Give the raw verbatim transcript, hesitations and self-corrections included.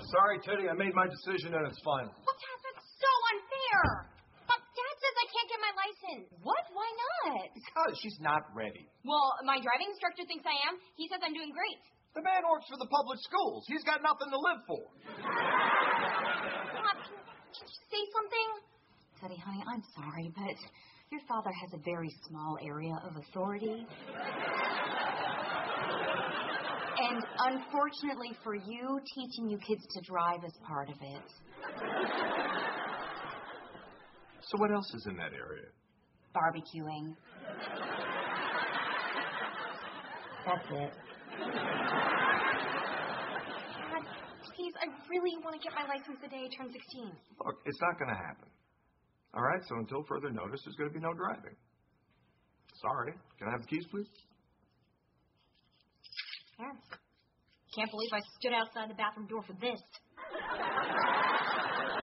Sorry, Teddy, I made my decision and it's final. Well, Dad, that's so unfair. But Dad says I can't get my license. What? Why not? Because she's not ready. Well, my driving instructor thinks I am. He says I'm doing great. The man works for the public schools. He's got nothing to live for. Mom, can, can you say something? Teddy, honey, I'm sorry, but your father has a very small area of authority. And unfortunately for you, teaching you kids to drive is part of it. So what else is in that area? Barbecuing. That's it. Dad, please, I really want to get my license the day I turn sixteen. Look, it's not going to happen. All right, so until further notice, there's going to be no driving. Sorry. Can I have the keys, please? Yeah. Can't believe I stood outside the bathroom door for this.